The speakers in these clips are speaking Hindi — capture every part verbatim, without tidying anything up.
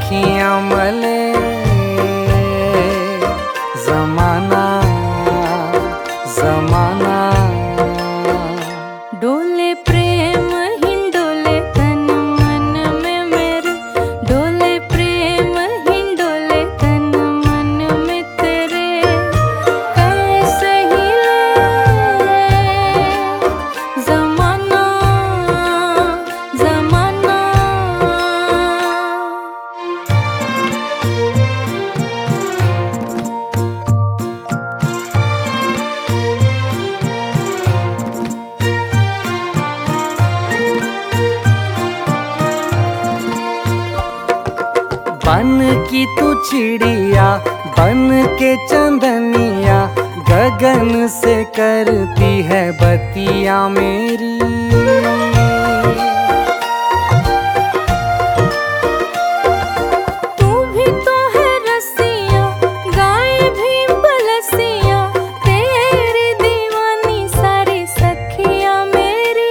अखियां मले जमाना जमाना। डोले प्रेम हिंडोले तन मन में मेरे, डोले प्रेम हिंडोले तन मन में तेरे। कैसे हिले जमाना जमाना। बन की तू चिड़िया बन के चंदनिया, गगन से करती है बतिया मेरी। तू भी तो है रसिया गाय भी बलसिया, तेरी दीवानी सारी सखिया मेरी।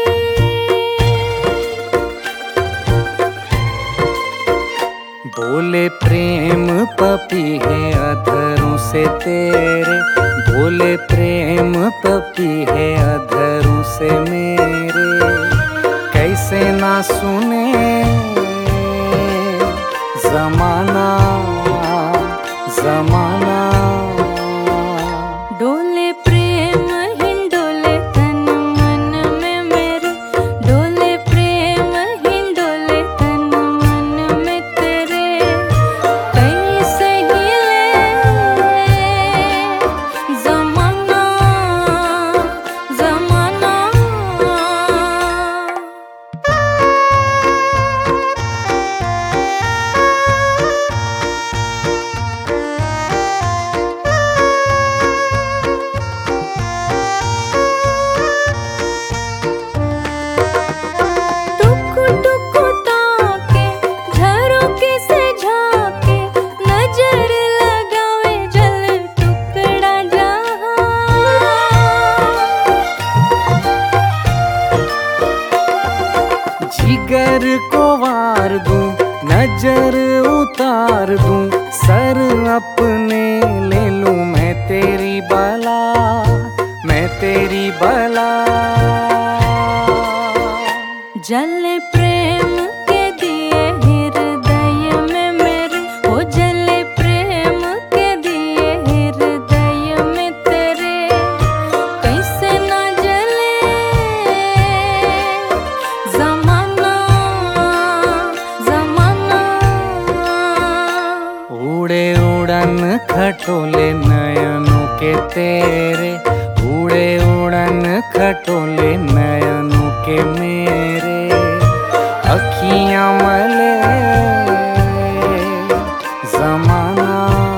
बोले प्रेम पपी है अधरों से तेरे, बोले प्रेम पपी है अधरों से मेरे। कैसे ना सुने जमाना जमाना। डोले प्रेम हिंडोले तन मन में मेरे, डोले प्रेम हिंडोले तन मन में तेरे। कैसे हिले जमाना जमाना। जिगर को वार दूं नजर उतार दूं, सर अपने ले लूं मैं तेरी बला मैं तेरी बला। जले प्रेम के दिए हृदय में मेरे, हो जले प्रेम के दिए हृदय में तेरे। कैसे ना जले जमाना जमाना। उड़े उड़न खटोले नयनों के तेरे, उड़े उड़न खटोले नयनों के मेरे। अखियां मले जमाना।